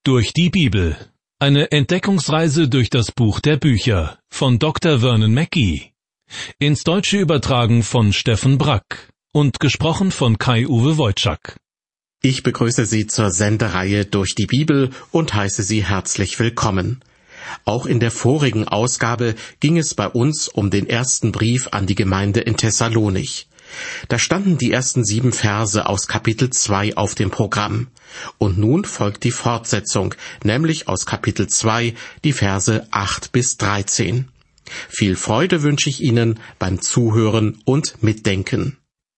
Durch die Bibel. Eine Entdeckungsreise durch das Buch der Bücher von Dr. Vernon Mackey. Ins Deutsche übertragen von Steffen Brack und gesprochen von Kai-Uwe Wojczak. Ich begrüße Sie zur Sendereihe Durch die Bibel und heiße Sie herzlich willkommen. Auch in der vorigen Ausgabe ging es bei uns um den ersten Brief an die Gemeinde in Thessalonich. Da standen die ersten 7 Verse aus Kapitel 2 auf dem Programm. Und nun folgt die Fortsetzung, nämlich aus Kapitel 2, die Verse 8 bis 13. Viel Freude wünsche ich Ihnen beim Zuhören und Mitdenken.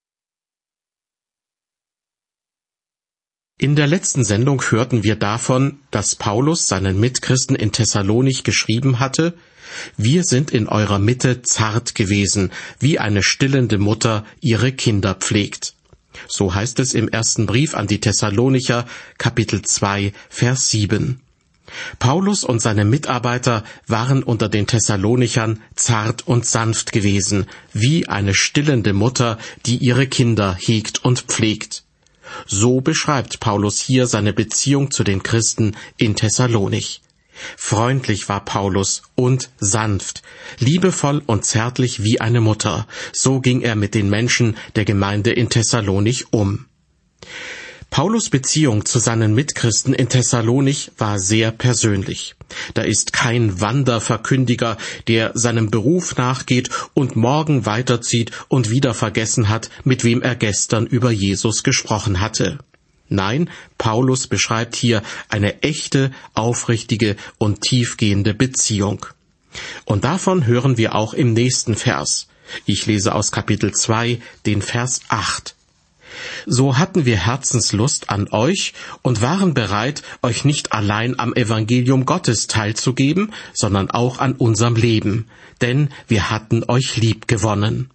In der letzten Sendung hörten wir davon, dass Paulus seinen Mitchristen in Thessalonich geschrieben hatte: Wir sind in eurer Mitte zart gewesen, wie eine stillende Mutter ihre Kinder pflegt. So heißt es im ersten Brief an die Thessalonicher, Kapitel 2, Vers 7. Paulus und seine Mitarbeiter waren unter den Thessalonichern zart und sanft gewesen, wie eine stillende Mutter, die ihre Kinder hegt und pflegt. So beschreibt Paulus hier seine Beziehung zu den Christen in Thessalonich. Freundlich war Paulus und sanft, liebevoll und zärtlich wie eine Mutter. So ging er mit den Menschen der Gemeinde in Thessalonich um. Paulus' Beziehung zu seinen Mitchristen in Thessalonich war sehr persönlich. Da ist kein Wanderverkündiger, der seinem Beruf nachgeht und morgen weiterzieht und wieder vergessen hat, mit wem er gestern über Jesus gesprochen hatte. Nein, Paulus beschreibt hier eine echte, aufrichtige und tiefgehende Beziehung. Und davon hören wir auch im nächsten Vers. Ich lese aus Kapitel 2, den Vers 8. So hatten wir Herzenslust an euch und waren bereit, euch nicht allein am Evangelium Gottes teilzugeben, sondern auch an unserem Leben, denn wir hatten euch lieb gewonnen.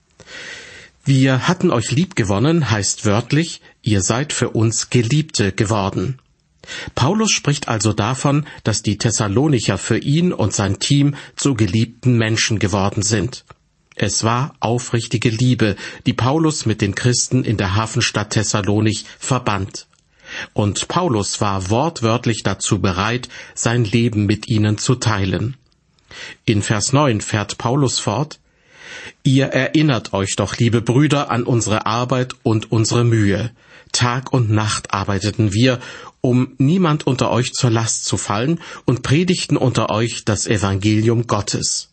Wir hatten euch lieb gewonnen heißt wörtlich, ihr seid für uns Geliebte geworden. Paulus spricht also davon, dass die Thessalonicher für ihn und sein Team zu geliebten Menschen geworden sind. Es war aufrichtige Liebe, die Paulus mit den Christen in der Hafenstadt Thessalonich verband. Und Paulus war wortwörtlich dazu bereit, sein Leben mit ihnen zu teilen. In Vers 9 fährt Paulus fort: Ihr erinnert euch doch, liebe Brüder, an unsere Arbeit und unsere Mühe. Tag und Nacht arbeiteten wir, um niemand unter euch zur Last zu fallen, und predigten unter euch das Evangelium Gottes.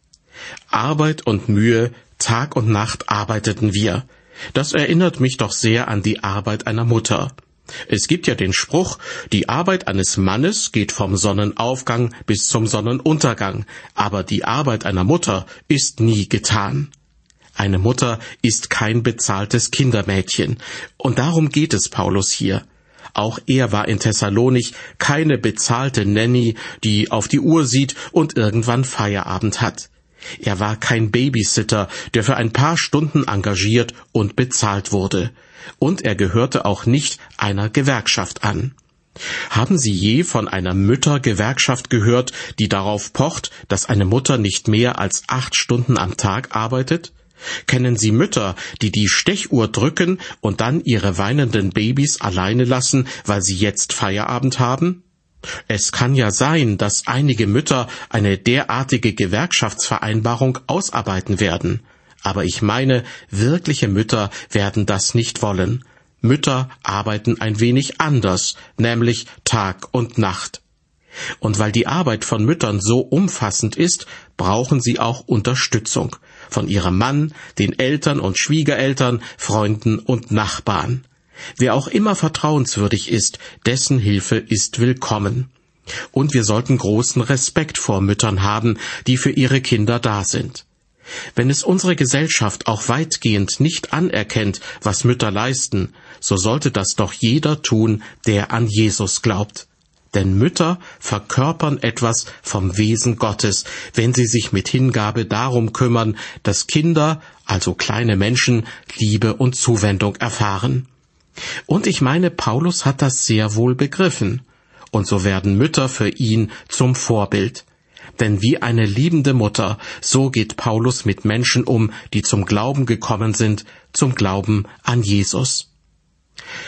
Arbeit und Mühe, Tag und Nacht arbeiteten wir. Das erinnert mich doch sehr an die Arbeit einer Mutter. Es gibt ja den Spruch, die Arbeit eines Mannes geht vom Sonnenaufgang bis zum Sonnenuntergang, aber die Arbeit einer Mutter ist nie getan. Eine Mutter ist kein bezahltes Kindermädchen, und darum geht es Paulus hier. Auch er war in Thessalonich keine bezahlte Nanny, die auf die Uhr sieht und irgendwann Feierabend hat. Er war kein Babysitter, der für ein paar Stunden engagiert und bezahlt wurde. Und er gehörte auch nicht einer Gewerkschaft an. Haben Sie je von einer Müttergewerkschaft gehört, die darauf pocht, dass eine Mutter nicht mehr als 8 Stunden am Tag arbeitet? Kennen Sie Mütter, die die Stechuhr drücken und dann ihre weinenden Babys alleine lassen, weil sie jetzt Feierabend haben? Es kann ja sein, dass einige Mütter eine derartige Gewerkschaftsvereinbarung ausarbeiten werden. Aber ich meine, wirkliche Mütter werden das nicht wollen. Mütter arbeiten ein wenig anders, nämlich Tag und Nacht. Und weil die Arbeit von Müttern so umfassend ist, brauchen sie auch Unterstützung von ihrem Mann, den Eltern und Schwiegereltern, Freunden und Nachbarn. Wer auch immer vertrauenswürdig ist, dessen Hilfe ist willkommen. Und wir sollten großen Respekt vor Müttern haben, die für ihre Kinder da sind. Wenn es unsere Gesellschaft auch weitgehend nicht anerkennt, was Mütter leisten, so sollte das doch jeder tun, der an Jesus glaubt. Denn Mütter verkörpern etwas vom Wesen Gottes, wenn sie sich mit Hingabe darum kümmern, dass Kinder, also kleine Menschen, Liebe und Zuwendung erfahren. Und ich meine, Paulus hat das sehr wohl begriffen. Und so werden Mütter für ihn zum Vorbild. Denn wie eine liebende Mutter, so geht Paulus mit Menschen um, die zum Glauben gekommen sind, zum Glauben an Jesus.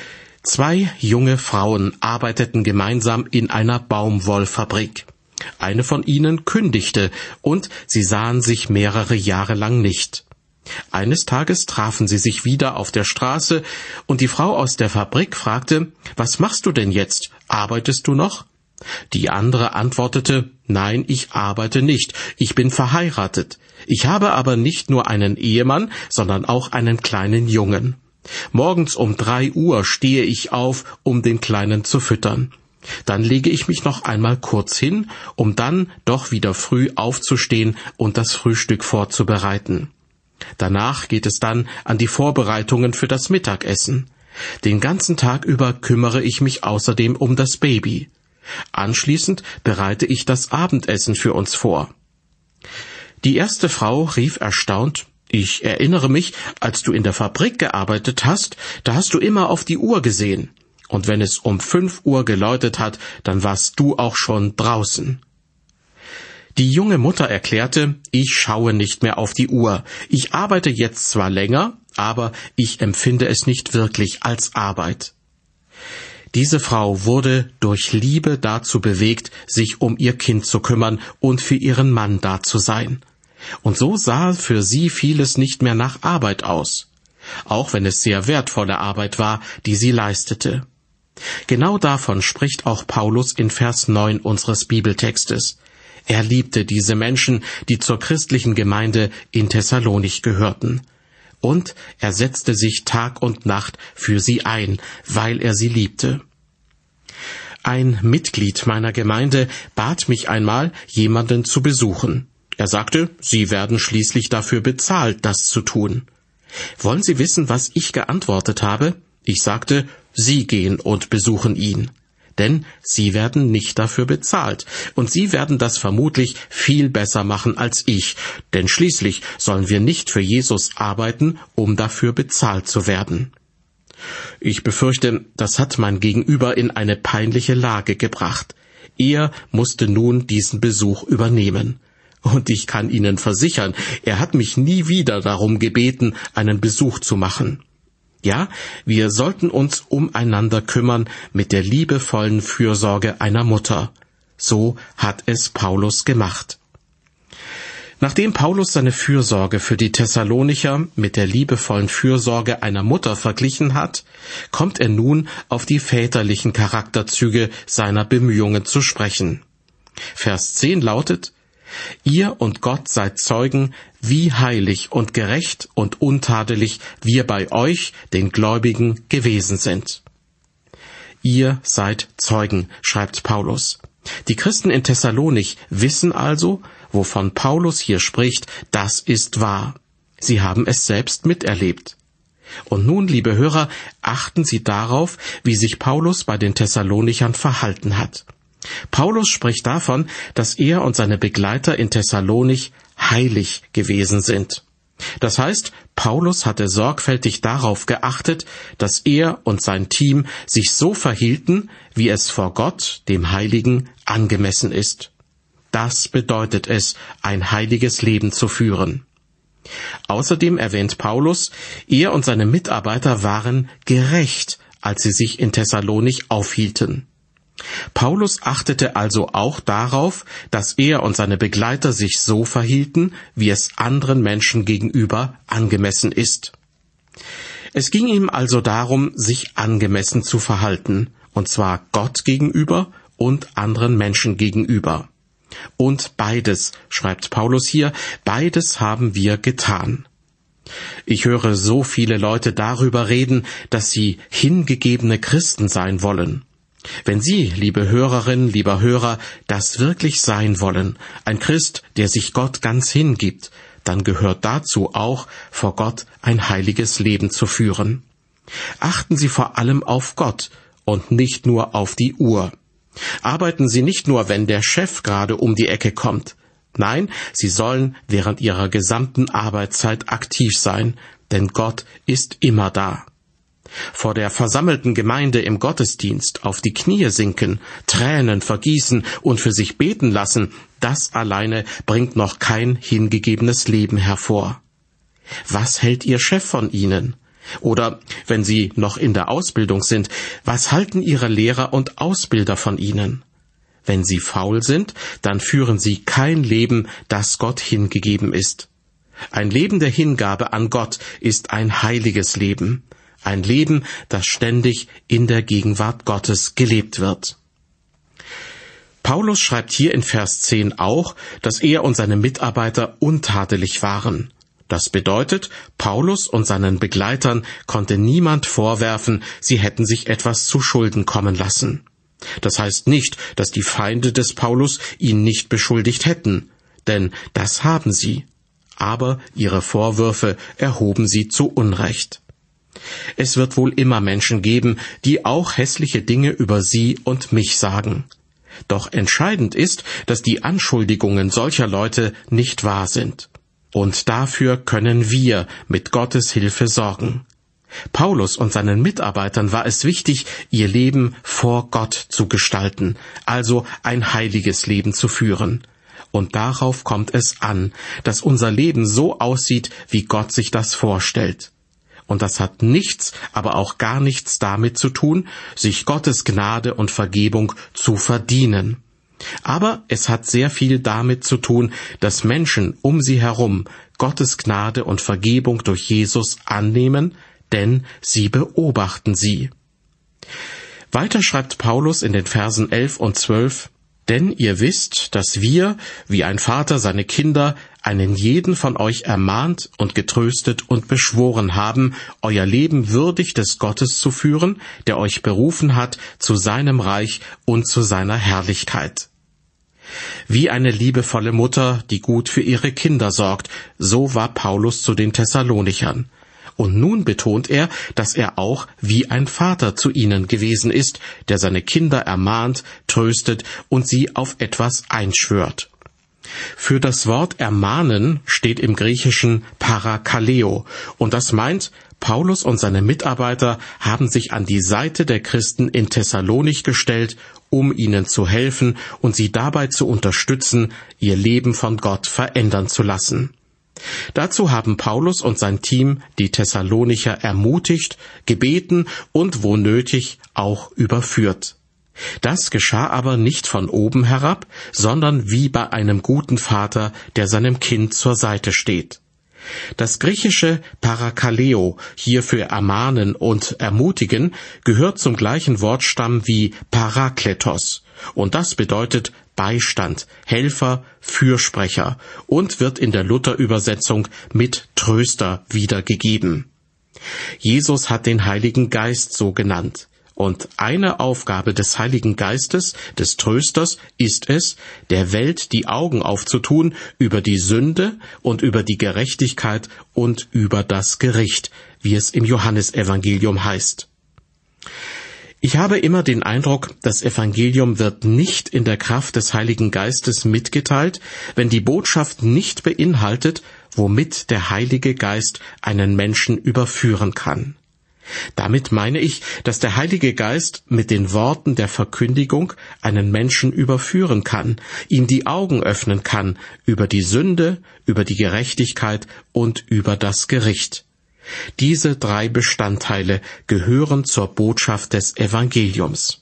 2 junge Frauen arbeiteten gemeinsam in einer Baumwollfabrik. Eine von ihnen kündigte, und sie sahen sich mehrere Jahre lang nicht. Eines Tages trafen sie sich wieder auf der Straße, und die Frau aus der Fabrik fragte: »Was machst du denn jetzt? Arbeitest du noch?« Die andere antwortete: »Nein, ich arbeite nicht. Ich bin verheiratet. Ich habe aber nicht nur einen Ehemann, sondern auch einen kleinen Jungen. Morgens um 3 Uhr stehe ich auf, um den Kleinen zu füttern. Dann lege ich mich noch einmal kurz hin, um dann doch wieder früh aufzustehen und das Frühstück vorzubereiten. Danach geht es dann an die Vorbereitungen für das Mittagessen. Den ganzen Tag über kümmere ich mich außerdem um das Baby. Anschließend bereite ich das Abendessen für uns vor.« Die erste Frau rief erstaunt: »Ich erinnere mich, als du in der Fabrik gearbeitet hast, da hast du immer auf die Uhr gesehen. Und wenn es um 5 Uhr geläutet hat, dann warst du auch schon draußen.« Die junge Mutter erklärte: »Ich schaue nicht mehr auf die Uhr. Ich arbeite jetzt zwar länger, aber ich empfinde es nicht wirklich als Arbeit.« Diese Frau wurde durch Liebe dazu bewegt, sich um ihr Kind zu kümmern und für ihren Mann da zu sein. Und so sah für sie vieles nicht mehr nach Arbeit aus, auch wenn es sehr wertvolle Arbeit war, die sie leistete. Genau davon spricht auch Paulus in Vers 9 unseres Bibeltextes. Er liebte diese Menschen, die zur christlichen Gemeinde in Thessalonich gehörten. Und er setzte sich Tag und Nacht für sie ein, weil er sie liebte. Ein Mitglied meiner Gemeinde bat mich einmal, jemanden zu besuchen. Er sagte, Sie werden schließlich dafür bezahlt, das zu tun. Wollen Sie wissen, was ich geantwortet habe? Ich sagte, Sie gehen und besuchen ihn. Denn Sie werden nicht dafür bezahlt, und Sie werden das vermutlich viel besser machen als ich, denn schließlich sollen wir nicht für Jesus arbeiten, um dafür bezahlt zu werden. Ich befürchte, das hat mein Gegenüber in eine peinliche Lage gebracht. Er musste nun diesen Besuch übernehmen. Und ich kann Ihnen versichern, er hat mich nie wieder darum gebeten, einen Besuch zu machen. Ja, wir sollten uns umeinander kümmern mit der liebevollen Fürsorge einer Mutter. So hat es Paulus gemacht. Nachdem Paulus seine Fürsorge für die Thessalonicher mit der liebevollen Fürsorge einer Mutter verglichen hat, kommt er nun auf die väterlichen Charakterzüge seiner Bemühungen zu sprechen. Vers 10 lautet: »Ihr und Gott seid Zeugen, wie heilig und gerecht und untadelig wir bei euch, den Gläubigen, gewesen sind.« Ihr seid Zeugen, schreibt Paulus. Die Christen in Thessalonich wissen also, wovon Paulus hier spricht, das ist wahr. Sie haben es selbst miterlebt. Und nun, liebe Hörer, achten Sie darauf, wie sich Paulus bei den Thessalonichern verhalten hat. Paulus spricht davon, dass er und seine Begleiter in Thessalonich heilig gewesen sind. Das heißt, Paulus hatte sorgfältig darauf geachtet, dass er und sein Team sich so verhielten, wie es vor Gott, dem Heiligen, angemessen ist. Das bedeutet es, ein heiliges Leben zu führen. Außerdem erwähnt Paulus, er und seine Mitarbeiter waren gerecht, als sie sich in Thessalonich aufhielten. Paulus achtete also auch darauf, dass er und seine Begleiter sich so verhielten, wie es anderen Menschen gegenüber angemessen ist. Es ging ihm also darum, sich angemessen zu verhalten, und zwar Gott gegenüber und anderen Menschen gegenüber. Und beides, schreibt Paulus hier, beides haben wir getan. Ich höre so viele Leute darüber reden, dass sie hingegebene Christen sein wollen. Wenn Sie, liebe Hörerinnen, lieber Hörer, das wirklich sein wollen, ein Christ, der sich Gott ganz hingibt, dann gehört dazu auch, vor Gott ein heiliges Leben zu führen. Achten Sie vor allem auf Gott und nicht nur auf die Uhr. Arbeiten Sie nicht nur, wenn der Chef gerade um die Ecke kommt. Nein, Sie sollen während Ihrer gesamten Arbeitszeit aktiv sein, denn Gott ist immer da. Vor der versammelten Gemeinde im Gottesdienst auf die Knie sinken, Tränen vergießen und für sich beten lassen, das alleine bringt noch kein hingegebenes Leben hervor. Was hält Ihr Chef von Ihnen? Oder wenn Sie noch in der Ausbildung sind, was halten Ihre Lehrer und Ausbilder von Ihnen? Wenn Sie faul sind, dann führen Sie kein Leben, das Gott hingegeben ist. Ein Leben der Hingabe an Gott ist ein heiliges Leben, ein Leben, das ständig in der Gegenwart Gottes gelebt wird. Paulus schreibt hier in Vers 10 auch, dass er und seine Mitarbeiter untadelig waren. Das bedeutet, Paulus und seinen Begleitern konnte niemand vorwerfen, sie hätten sich etwas zu Schulden kommen lassen. Das heißt nicht, dass die Feinde des Paulus ihn nicht beschuldigt hätten, denn das haben sie. Aber ihre Vorwürfe erhoben sie zu Unrecht. Es wird wohl immer Menschen geben, die auch hässliche Dinge über Sie und mich sagen. Doch entscheidend ist, dass die Anschuldigungen solcher Leute nicht wahr sind. Und dafür können wir mit Gottes Hilfe sorgen. Paulus und seinen Mitarbeitern war es wichtig, ihr Leben vor Gott zu gestalten, also ein heiliges Leben zu führen. Und darauf kommt es an, dass unser Leben so aussieht, wie Gott sich das vorstellt. Und das hat nichts, aber auch gar nichts damit zu tun, sich Gottes Gnade und Vergebung zu verdienen. Aber es hat sehr viel damit zu tun, dass Menschen um sie herum Gottes Gnade und Vergebung durch Jesus annehmen, denn sie beobachten sie. Weiter schreibt Paulus in den Versen 11 und 12, denn ihr wisst, dass wir, wie ein Vater seine Kinder, einen jeden von euch ermahnt und getröstet und beschworen haben, euer Leben würdig des Gottes zu führen, der euch berufen hat zu seinem Reich und zu seiner Herrlichkeit. Wie eine liebevolle Mutter, die gut für ihre Kinder sorgt, so war Paulus zu den Thessalonichern. Und nun betont er, dass er auch wie ein Vater zu ihnen gewesen ist, der seine Kinder ermahnt, tröstet und sie auf etwas einschwört. Für das Wort ermahnen steht im Griechischen parakaleo, und das meint, Paulus und seine Mitarbeiter haben sich an die Seite der Christen in Thessalonich gestellt, um ihnen zu helfen und sie dabei zu unterstützen, ihr Leben von Gott verändern zu lassen. Dazu haben Paulus und sein Team die Thessalonicher ermutigt, gebeten und wo nötig auch überführt. Das geschah aber nicht von oben herab, sondern wie bei einem guten Vater, der seinem Kind zur Seite steht. Das griechische parakaleo, hier für ermahnen und ermutigen, gehört zum gleichen Wortstamm wie parakletos, und das bedeutet Beistand, Helfer, Fürsprecher und wird in der Luther-Übersetzung mit Tröster wiedergegeben. Jesus hat den Heiligen Geist so genannt. Und eine Aufgabe des Heiligen Geistes, des Trösters, ist es, der Welt die Augen aufzutun über die Sünde und über die Gerechtigkeit und über das Gericht, wie es im Johannesevangelium heißt. Ich habe immer den Eindruck, das Evangelium wird nicht in der Kraft des Heiligen Geistes mitgeteilt, wenn die Botschaft nicht beinhaltet, womit der Heilige Geist einen Menschen überführen kann. Damit meine ich, dass der Heilige Geist mit den Worten der Verkündigung einen Menschen überführen kann, ihm die Augen öffnen kann über die Sünde, über die Gerechtigkeit und über das Gericht. Diese 3 Bestandteile gehören zur Botschaft des Evangeliums.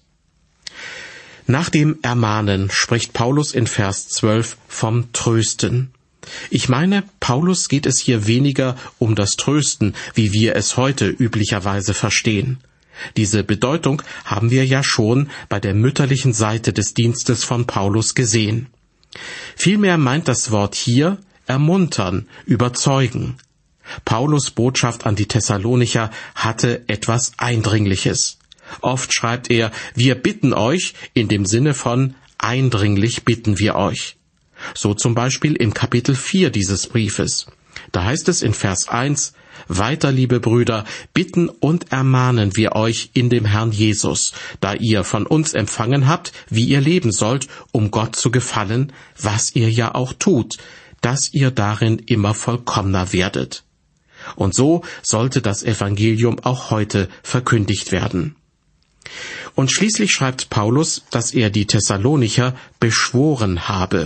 Nach dem Ermahnen spricht Paulus in Vers 12 vom Trösten. Ich meine, Paulus geht es hier weniger um das Trösten, wie wir es heute üblicherweise verstehen. Diese Bedeutung haben wir ja schon bei der mütterlichen Seite des Dienstes von Paulus gesehen. Vielmehr meint das Wort hier ermuntern, überzeugen. Paulus' Botschaft an die Thessalonicher hatte etwas Eindringliches. Oft schreibt er, wir bitten euch, in dem Sinne von eindringlich bitten wir euch. So zum Beispiel im Kapitel 4 dieses Briefes. Da heißt es in Vers 1, weiter, liebe Brüder, bitten und ermahnen wir euch in dem Herrn Jesus, da ihr von uns empfangen habt, wie ihr leben sollt, um Gott zu gefallen, was ihr ja auch tut, dass ihr darin immer vollkommener werdet. Und so sollte das Evangelium auch heute verkündigt werden. Und schließlich schreibt Paulus, dass er die Thessalonicher beschworen habe.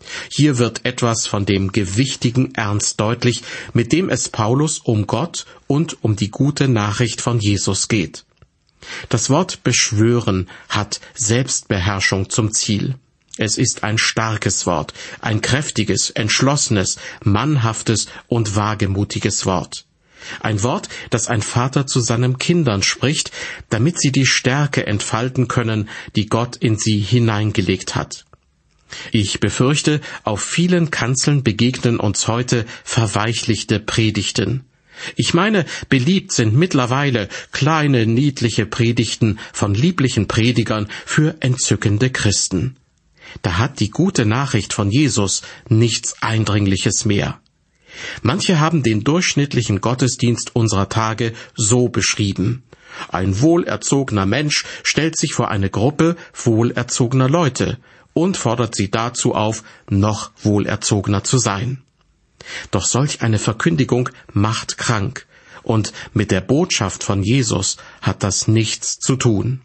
Hier wird etwas von dem gewichtigen Ernst deutlich, mit dem es Paulus um Gott und um die gute Nachricht von Jesus geht. Das Wort beschwören hat Selbstbeherrschung zum Ziel. Es ist ein starkes Wort, ein kräftiges, entschlossenes, mannhaftes und wagemutiges Wort. Ein Wort, das ein Vater zu seinen Kindern spricht, damit sie die Stärke entfalten können, die Gott in sie hineingelegt hat. Ich befürchte, auf vielen Kanzeln begegnen uns heute verweichlichte Predigten. Ich meine, beliebt sind mittlerweile kleine, niedliche Predigten von lieblichen Predigern für entzückende Christen. Da hat die gute Nachricht von Jesus nichts Eindringliches mehr. Manche haben den durchschnittlichen Gottesdienst unserer Tage so beschrieben: Ein wohlerzogener Mensch stellt sich vor eine Gruppe wohlerzogener Leute und fordert sie dazu auf, noch wohlerzogener zu sein. Doch solch eine Verkündigung macht krank, und mit der Botschaft von Jesus hat das nichts zu tun.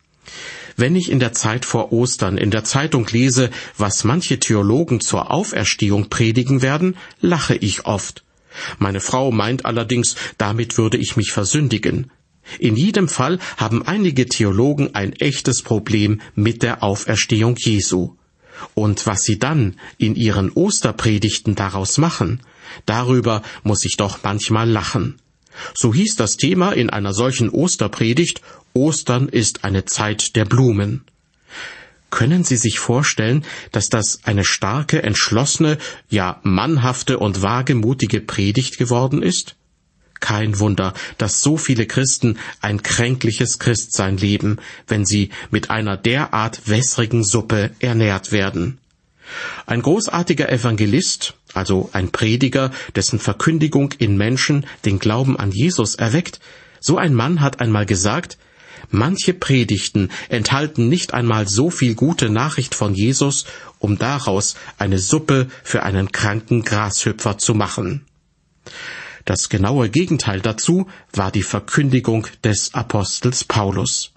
Wenn ich in der Zeit vor Ostern in der Zeitung lese, was manche Theologen zur Auferstehung predigen werden, lache ich oft. Meine Frau meint allerdings, damit würde ich mich versündigen. In jedem Fall haben einige Theologen ein echtes Problem mit der Auferstehung Jesu. Und was sie dann in ihren Osterpredigten daraus machen, darüber muss ich doch manchmal lachen. So hieß das Thema in einer solchen Osterpredigt: Ostern ist eine Zeit der Blumen. Können Sie sich vorstellen, dass das eine starke, entschlossene, ja mannhafte und wagemutige Predigt geworden ist? Kein Wunder, dass so viele Christen ein kränkliches Christsein leben, wenn sie mit einer derart wässrigen Suppe ernährt werden. Ein großartiger Evangelist, also ein Prediger, dessen Verkündigung in Menschen den Glauben an Jesus erweckt, so ein Mann hat einmal gesagt: Manche Predigten enthalten nicht einmal so viel gute Nachricht von Jesus, um daraus eine Suppe für einen kranken Grashüpfer zu machen. Das genaue Gegenteil dazu war die Verkündigung des Apostels Paulus.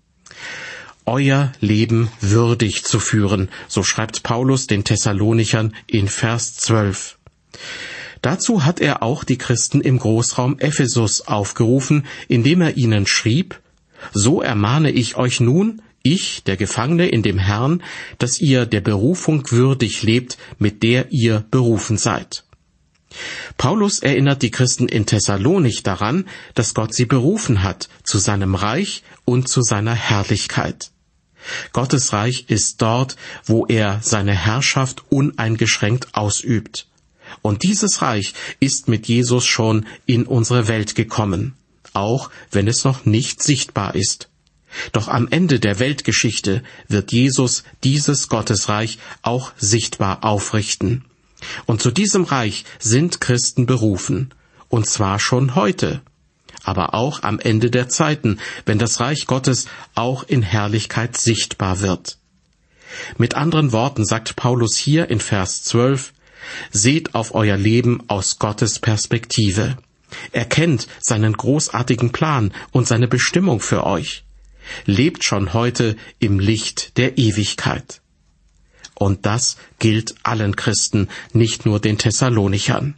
Euer Leben würdig zu führen, so schreibt Paulus den Thessalonichern in Vers 12. Dazu hat er auch die Christen im Großraum Ephesus aufgerufen, indem er ihnen schrieb: So ermahne ich euch nun, ich, der Gefangene in dem Herrn, dass ihr der Berufung würdig lebt, mit der ihr berufen seid. Paulus erinnert die Christen in Thessalonich daran, dass Gott sie berufen hat zu seinem Reich und zu seiner Herrlichkeit. Gottes Reich ist dort, wo er seine Herrschaft uneingeschränkt ausübt. Und dieses Reich ist mit Jesus schon in unsere Welt gekommen, auch wenn es noch nicht sichtbar ist. Doch am Ende der Weltgeschichte wird Jesus dieses Gottesreich auch sichtbar aufrichten. Und zu diesem Reich sind Christen berufen, und zwar schon heute, aber auch am Ende der Zeiten, wenn das Reich Gottes auch in Herrlichkeit sichtbar wird. Mit anderen Worten sagt Paulus hier in Vers 12: Seht auf euer Leben aus Gottes Perspektive. Erkennt seinen großartigen Plan und seine Bestimmung für euch. Lebt schon heute im Licht der Ewigkeit. Und das gilt allen Christen, nicht nur den Thessalonichern.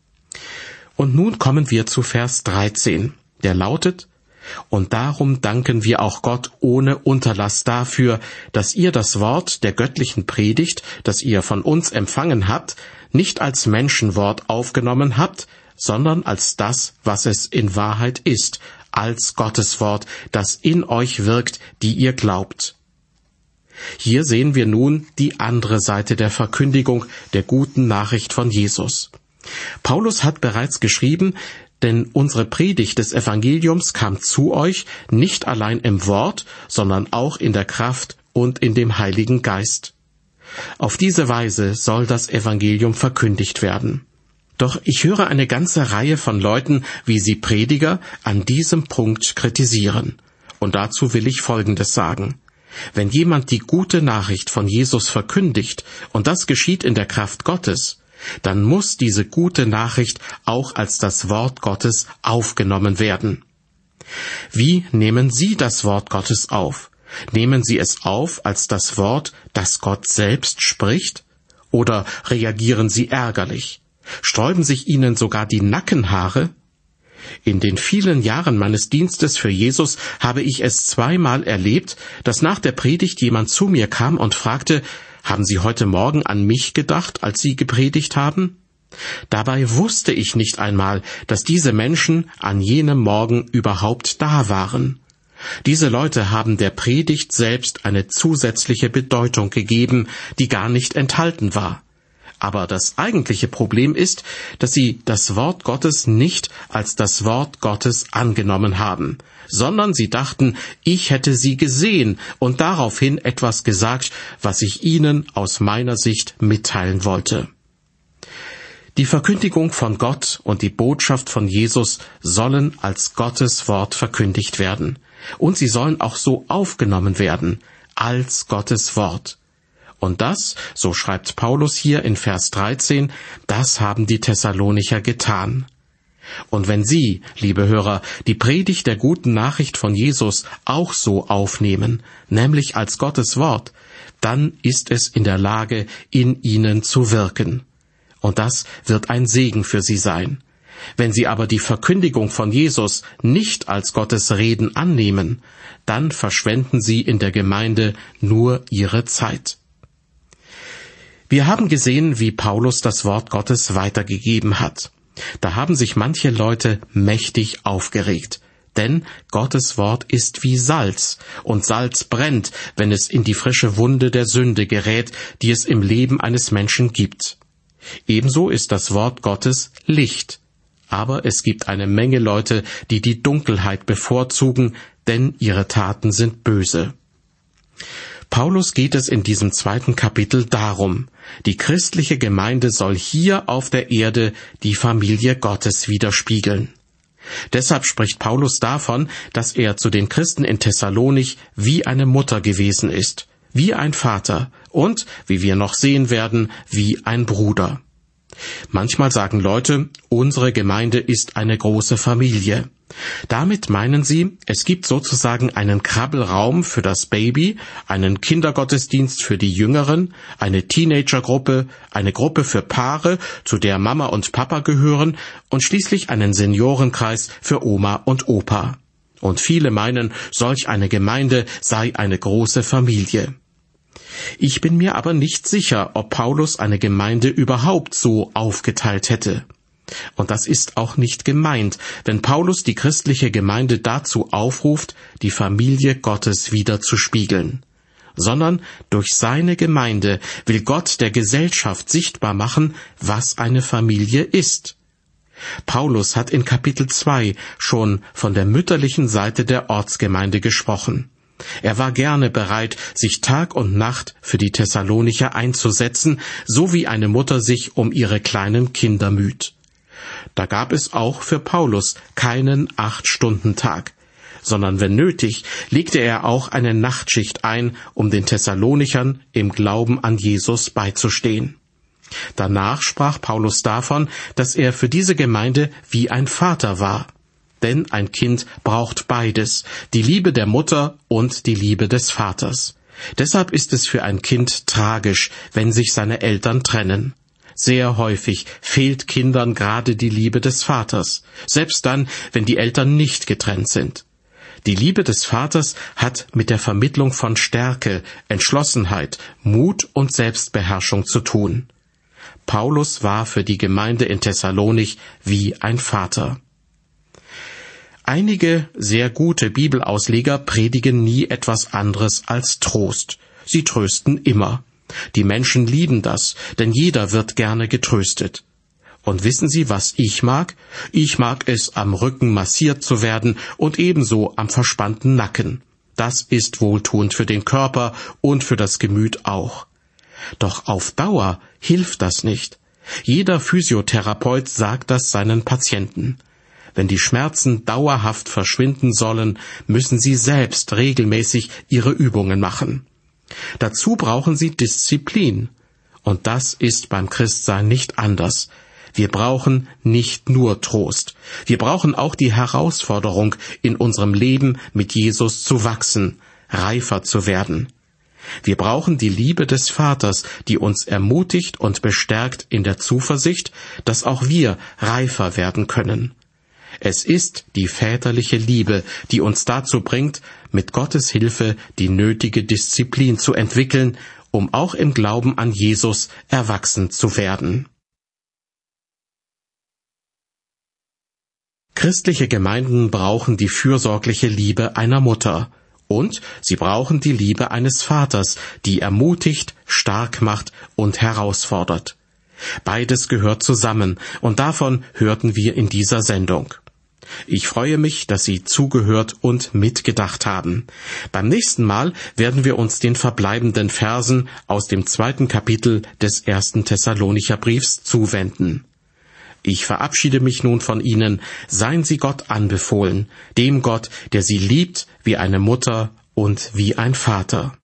Und nun kommen wir zu Vers 13, der lautet: Und darum danken wir auch Gott ohne Unterlass dafür, dass ihr das Wort der göttlichen Predigt, das ihr von uns empfangen habt, nicht als Menschenwort aufgenommen habt, sondern als das, was es in Wahrheit ist, als Gottes Wort, das in euch wirkt, die ihr glaubt. Hier sehen wir nun die andere Seite der Verkündigung der guten Nachricht von Jesus. Paulus hat bereits geschrieben: Denn unsere Predigt des Evangeliums kam zu euch nicht allein im Wort, sondern auch in der Kraft und in dem Heiligen Geist. Auf diese Weise soll das Evangelium verkündigt werden. Doch ich höre eine ganze Reihe von Leuten, wie sie Prediger an diesem Punkt kritisieren. Und dazu will ich Folgendes sagen: Wenn jemand die gute Nachricht von Jesus verkündigt, und das geschieht in der Kraft Gottes, dann muss diese gute Nachricht auch als das Wort Gottes aufgenommen werden. Wie nehmen Sie das Wort Gottes auf? Nehmen Sie es auf als das Wort, das Gott selbst spricht? Oder reagieren sie ärgerlich? Sträuben sich ihnen sogar die Nackenhaare? In den vielen Jahren meines Dienstes für Jesus habe ich es zweimal erlebt, dass nach der Predigt jemand zu mir kam und fragte, »Haben Sie heute Morgen an mich gedacht, als Sie gepredigt haben?« Dabei wusste ich nicht einmal, dass diese Menschen an jenem Morgen überhaupt da waren. Diese Leute haben der Predigt selbst eine zusätzliche Bedeutung gegeben, die gar nicht enthalten war. Aber das eigentliche Problem ist, dass sie das Wort Gottes nicht als das Wort Gottes angenommen haben, sondern sie dachten, ich hätte sie gesehen und daraufhin etwas gesagt, was ich ihnen aus meiner Sicht mitteilen wollte. Die Verkündigung von Gott und die Botschaft von Jesus sollen als Gottes Wort verkündigt werden. Und sie sollen auch so aufgenommen werden, als Gottes Wort. Und das, so schreibt Paulus hier in Vers 13, das haben die Thessalonicher getan. Und wenn Sie, liebe Hörer, die Predigt der guten Nachricht von Jesus auch so aufnehmen, nämlich als Gottes Wort, dann ist es in der Lage, in Ihnen zu wirken. Und das wird ein Segen für Sie sein. Wenn Sie aber die Verkündigung von Jesus nicht als Gottes Reden annehmen, dann verschwenden Sie in der Gemeinde nur Ihre Zeit. Wir haben gesehen, wie Paulus das Wort Gottes weitergegeben hat. Da haben sich manche Leute mächtig aufgeregt. Denn Gottes Wort ist wie Salz, und Salz brennt, wenn es in die frische Wunde der Sünde gerät, die es im Leben eines Menschen gibt. Ebenso ist das Wort Gottes Licht. Aber es gibt eine Menge Leute, die die Dunkelheit bevorzugen, denn ihre Taten sind böse. Paulus geht es in diesem 2. Kapitel darum, die christliche Gemeinde soll hier auf der Erde die Familie Gottes widerspiegeln. Deshalb spricht Paulus davon, dass er zu den Christen in Thessalonich wie eine Mutter gewesen ist, wie ein Vater und, wie wir noch sehen werden, wie ein Bruder. Manchmal sagen Leute, unsere Gemeinde ist eine große Familie. Damit meinen sie, es gibt sozusagen einen Krabbelraum für das Baby, einen Kindergottesdienst für die Jüngeren, eine Teenagergruppe, eine Gruppe für Paare, zu der Mama und Papa gehören, und schließlich einen Seniorenkreis für Oma und Opa. Und viele meinen, solch eine Gemeinde sei eine große Familie. Ich bin mir aber nicht sicher, ob Paulus eine Gemeinde überhaupt so aufgeteilt hätte. Und das ist auch nicht gemeint, wenn Paulus die christliche Gemeinde dazu aufruft, die Familie Gottes widerzuspiegeln. Sondern durch seine Gemeinde will Gott der Gesellschaft sichtbar machen, was eine Familie ist. Paulus hat in Kapitel 2 schon von der mütterlichen Seite der Ortsgemeinde gesprochen. Er war gerne bereit, sich Tag und Nacht für die Thessalonicher einzusetzen, so wie eine Mutter sich um ihre kleinen Kinder müht. Da gab es auch für Paulus keinen 8-Stunden-Tag, sondern wenn nötig, legte er auch eine Nachtschicht ein, um den Thessalonichern im Glauben an Jesus beizustehen. Danach sprach Paulus davon, dass er für diese Gemeinde wie ein Vater war. Denn ein Kind braucht beides, die Liebe der Mutter und die Liebe des Vaters. Deshalb ist es für ein Kind tragisch, wenn sich seine Eltern trennen. Sehr häufig fehlt Kindern gerade die Liebe des Vaters, selbst dann, wenn die Eltern nicht getrennt sind. Die Liebe des Vaters hat mit der Vermittlung von Stärke, Entschlossenheit, Mut und Selbstbeherrschung zu tun. Paulus war für die Gemeinde in Thessalonich wie ein Vater. Einige sehr gute Bibelausleger predigen nie etwas anderes als Trost. Sie trösten immer. Die Menschen lieben das, denn jeder wird gerne getröstet. Und wissen Sie, was ich mag? Ich mag es, am Rücken massiert zu werden und ebenso am verspannten Nacken. Das ist wohltuend für den Körper und für das Gemüt auch. Doch auf Dauer hilft das nicht. Jeder Physiotherapeut sagt das seinen Patienten. Wenn die Schmerzen dauerhaft verschwinden sollen, müssen sie selbst regelmäßig ihre Übungen machen. Dazu brauchen sie Disziplin. Und das ist beim Christsein nicht anders. Wir brauchen nicht nur Trost. Wir brauchen auch die Herausforderung, in unserem Leben mit Jesus zu wachsen, reifer zu werden. Wir brauchen die Liebe des Vaters, die uns ermutigt und bestärkt in der Zuversicht, dass auch wir reifer werden können. Es ist die väterliche Liebe, die uns dazu bringt, mit Gottes Hilfe die nötige Disziplin zu entwickeln, um auch im Glauben an Jesus erwachsen zu werden. Christliche Gemeinden brauchen die fürsorgliche Liebe einer Mutter. Und sie brauchen die Liebe eines Vaters, die ermutigt, stark macht und herausfordert. Beides gehört zusammen, und davon hörten wir in dieser Sendung. Ich freue mich, dass Sie zugehört und mitgedacht haben. Beim nächsten Mal werden wir uns den verbleibenden Versen aus dem 2. Kapitel des 1. Thessalonicher Briefs zuwenden. Ich verabschiede mich nun von Ihnen. Seien Sie Gott anbefohlen, dem Gott, der Sie liebt wie eine Mutter und wie ein Vater.